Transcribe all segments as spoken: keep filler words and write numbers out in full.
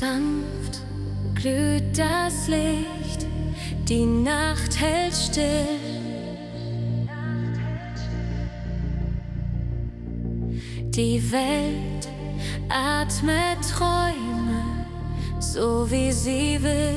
Sanft glüht das Licht, die Nacht hält still. Die Welt atmet Träume, so wie sie will.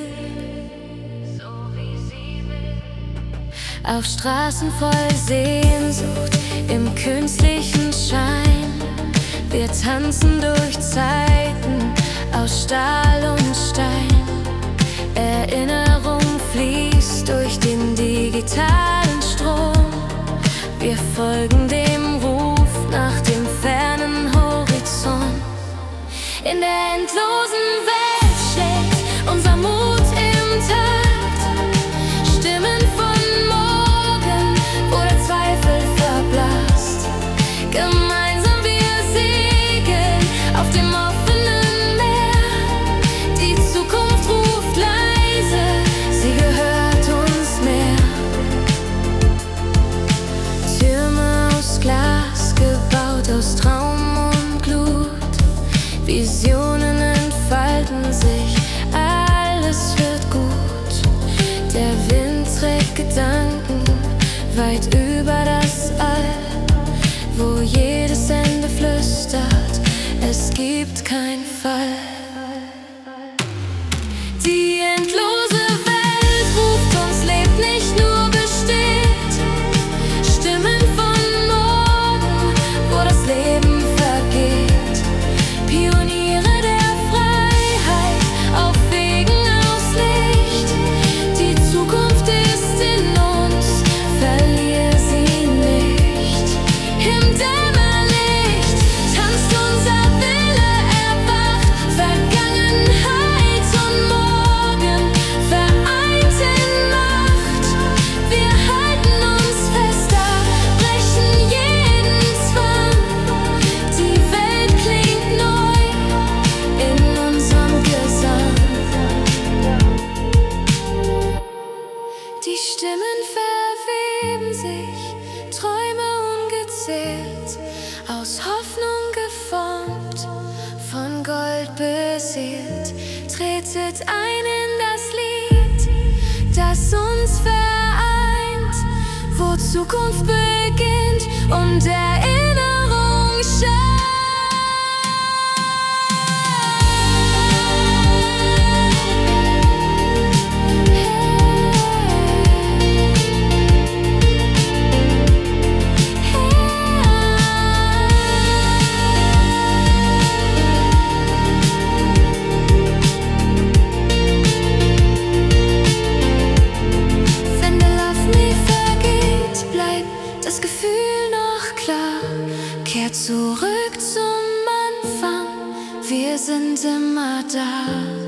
Auf Straßen voll Sehnsucht, im künstlichen Schein. Wir tanzen durch Zeiten aus Stahl und Stein. Erinnerung fließt durch den digitalen Strom. Wir folgen dem Ruf nach dem fernen Horizont. In der endlosen Welt schlägt unser Mut im Takt. Stimmen von morgen, wo der Zweifel verblasst. Gemeinsam wir segeln auf dem offenen Meer. Die Zukunft ruft leise, sie gehört uns mehr. Türme aus Glas, gebaut aus Traum und Glut. Visionen entfalten sich, alles wird gut. Der Wind trägt Gedanken weit über das All, wo jedes Ende flüstert, es gibt kein Fall. Die endlose Welt ruft uns, lebt nicht nur besteht. Stimmen von morgen, wo das Leben vergeht. Pioniere der Freiheit auf Wegen aus Licht. Die Zukunft ist in uns, verlier sie nicht. Im Dämmerlicht tanzt unser Wille erwacht. Vergangenheit und Morgen vereint in Macht. Wir halten uns fester, brechen jeden Zwang. Die Welt klingt neu in unserem Gesang. Die Stimmen verweben sich, Träume ungezählt, aus Hoffnung geformt, von Gold beseelt. Tretet ein in das Lied, das uns vereint, wo Zukunft beginnt und Erinnerung scheint. Wenn der Love me vergeht, bleibt das Gefühl noch klar. Kehrt zurück zum Anfang, wir sind immer da.